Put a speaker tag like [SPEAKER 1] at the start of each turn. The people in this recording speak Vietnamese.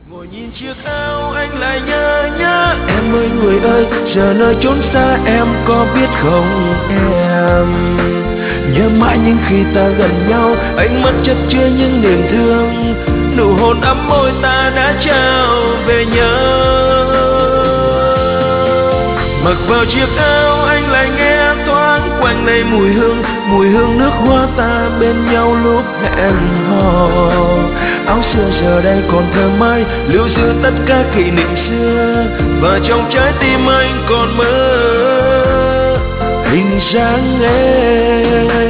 [SPEAKER 1] Ngồi nhìn chiếc áo anh lại nhớ em ơi người ơi, giờ nơi chốn xa em có biết không em. Nhớ mãi những khi ta gần nhau, ánh mắt chất chứa những niềm thương, nụ hôn ấm môi ta đã trao về nhau. Mặc vào chiếc áo anh lại nghe thoáng quanh đây mùi hương nước hoa ta bên nhau lúc hẹn hò. Áo xưa giờ đây còn thơ mãi lưu giữ tất cả kỷ niệm xưa, và trong trái tim anh còn mơ hình dáng em.